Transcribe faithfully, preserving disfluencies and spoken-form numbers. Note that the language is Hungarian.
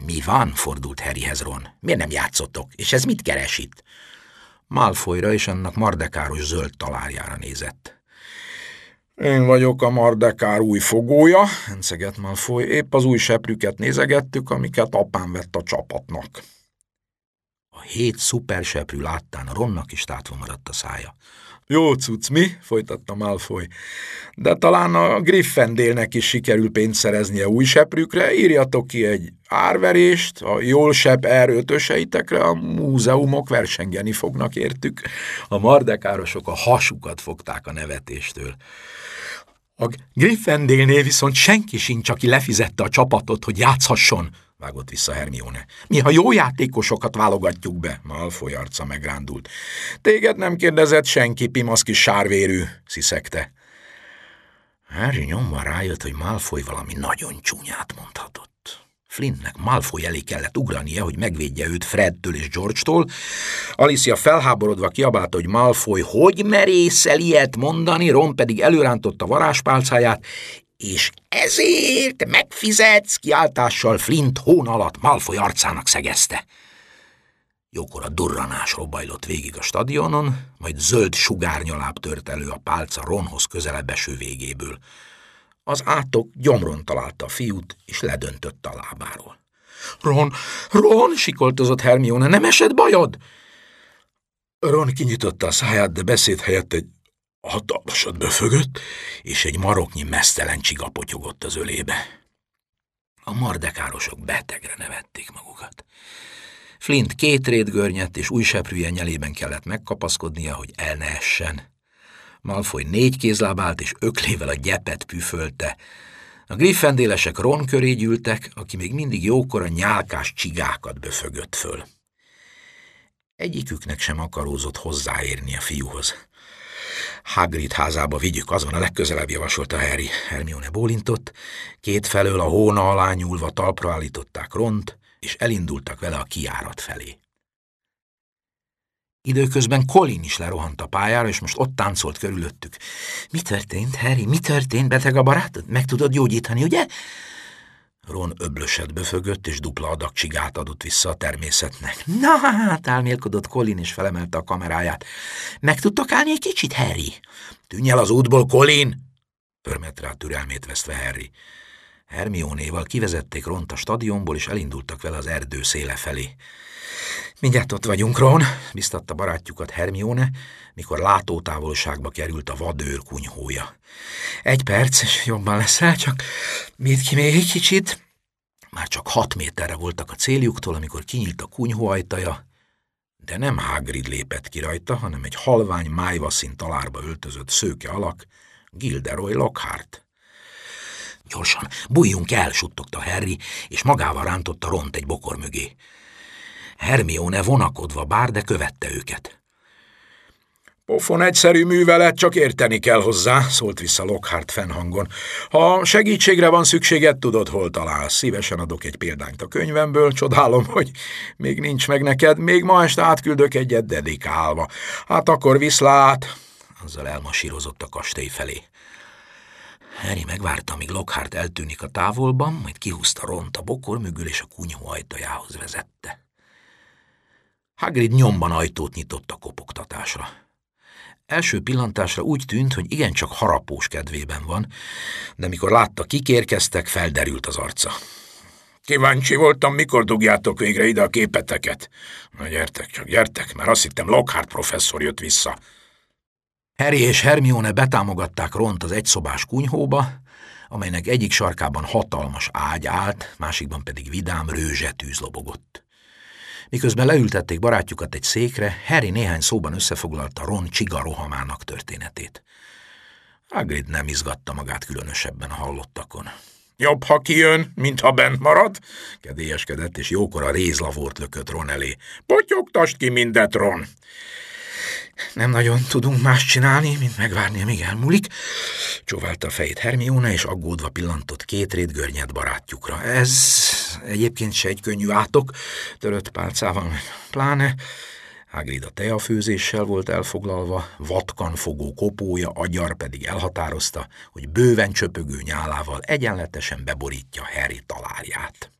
Mi van? Fordult Harryhez Ron. Miért nem játszottok? És ez mit keres itt? Malfoyra és annak mardekáros zöld talárjára nézett. Én vagyok a mardekár új fogója, hencegett Malfoy. Épp az új seprüket nézegettük, amiket apám vett a csapatnak. A hét szuperseprű láttán Ronnak is tátva maradt a szája. Jó cucc, mi? Folytatta Malfoy. De talán a Gryffindornek is sikerül pénzt szereznie új seprükre, írjatok ki egy árverést, a jól sepp er ötöseitekre, a múzeumok versengeni fognak értük. A mardekárosok a hasukat fogták a nevetéstől. A Gryffindornél viszont senki sincs, aki lefizette a csapatot, hogy játszhasson, vágott vissza Hermione. Mi, ha jó játékosokat válogatjuk be, Malfoy arca megrándult. Téged nem kérdezett senki, pimasz kis sárvérű, sziszegte. Harry nyomva rájött, hogy Malfoy valami nagyon csúnyát mondhatott. Flintnek Malfoy elé kellett ugrania, hogy megvédje őt Fredtől és George-tól. Alicia felháborodva kiabálta, hogy Malfoy hogy merészel ilyet mondani, Ron pedig előrántotta varázspálcáját, és ezért megfizetsz, kiáltással Flint hón alatt Malfoy arcának szegezte. Jókor a durranás robbajlott végig a stadionon, majd zöld sugárnyaláb tört elő a pálca Ronhoz közelebb eső végéből. Az átok gyomron találta a fiút, és ledöntötte a lábáról. Ron, Ron, sikoltozott Hermione, nem esett bajod? Ron kinyitotta a száját, de beszéd helyett egy hatalmasat befögött, és egy maroknyi meztelen csiga potyogott az ölébe. A mardekárosok betegre nevették magukat. Flint két rétgörnyet és új seprűje nyelében kellett megkapaszkodnia, hogy el ne essen. Malfoy négy kézlábált és öklével a gyepet püfölte. A griffendélesek Ron köré gyűltek, aki még mindig jókora nyálkás csigákat böfögött föl. Egyiküknek sem akarózott hozzáérni a fiúhoz. Hagrid házába vigyük, az van a legközelebb, javasolta Harry. Hermione bólintott, kétfelől a hóna alá nyúlva talpra állították Ront, és elindultak vele a kijárat felé. Időközben Colin is lerohant a pályára, és most ott táncolt körülöttük. Mi történt, Harry? Mi történt? Beteg a barátod? Meg tudod gyógyítani, ugye? Ron öblöset böfögött, és dupla adag csigát adott vissza a természetnek. Na hát, álmélkodott Colin, és felemelte a kameráját. Meg tudtok állni egy kicsit, Harry? Tűnj el az útból, Colin! Förmett rá türelmét vesztve Harry. Hermionéval kivezették Ront a stadionból, és elindultak vele az erdő széle felé. Mindjárt ott vagyunk, Ron, biztatta barátjukat Hermione, mikor látótávolságba került a vadőr kunyhója. Egy perc, és jobban leszel, csak vidd ki még egy kicsit. Már csak hat méterre voltak a céljuktól, amikor kinyílt a kunyhó ajtaja, de nem Hagrid lépett ki rajta, hanem egy halvány májvaszín talárba öltözött szőke alak, Gilderoy Lockhart. Gyorsan, bújjunk el, suttogta Harry, és magával rántotta Ront egy bokor mögé. Hermione vonakodva bár, de követte őket. Pofon egyszerű művelet, csak érteni kell hozzá, szólt vissza Lockhart fennhangon. Ha segítségre van szükséged, tudod, hol találsz. Szívesen adok egy példányt a könyvemből, csodálom, hogy még nincs meg neked, még ma este átküldök egyet dedikálva. Hát akkor viszlát! Azzal elmasírozott a kastély felé. Harry megvárta, míg Lockhart eltűnik a távolban, majd kihúzta Ront a bokor mögül, és a kunyhó ajtajához vezette. Hagrid nyomban ajtót nyitott a kopogtatásra. Első pillantásra úgy tűnt, hogy igencsak harapós kedvében van, de mikor látta, kik érkeztek, felderült az arca. Kíváncsi voltam, mikor dugjátok végre ide a képeteket. Na gyertek csak, gyertek, mert azt hittem Lockhart professzor jött vissza. Harry és Hermione betámogatták Ront az egyszobás kunyhóba, amelynek egyik sarkában hatalmas ágy állt, másikban pedig vidám rőzsetűz lobogott. Miközben leültették barátjukat egy székre, Harry néhány szóban összefoglalta Ron csiga rohamának történetét. Hagrid nem izgatta magát különösebben a hallottakon. Jobb, ha kijön, mint ha bent marad, kedélyeskedett, és jókora rézlavort lökött Ron elé. Potyogtasd ki mindet, Ron! Nem nagyon tudunk más csinálni, mint megvárni, amíg elmúlik, csóválta a fejét Hermione, és aggódva pillantott két rétgörnyed barátjukra. Ez egyébként se egy könnyű átok, törött pálcával, pláne. Hagrid a teafőzéssel volt elfoglalva, vatkanfogó kopója, agyar pedig elhatározta, hogy bőven csöpögő nyálával egyenletesen beborítja Harry talárját.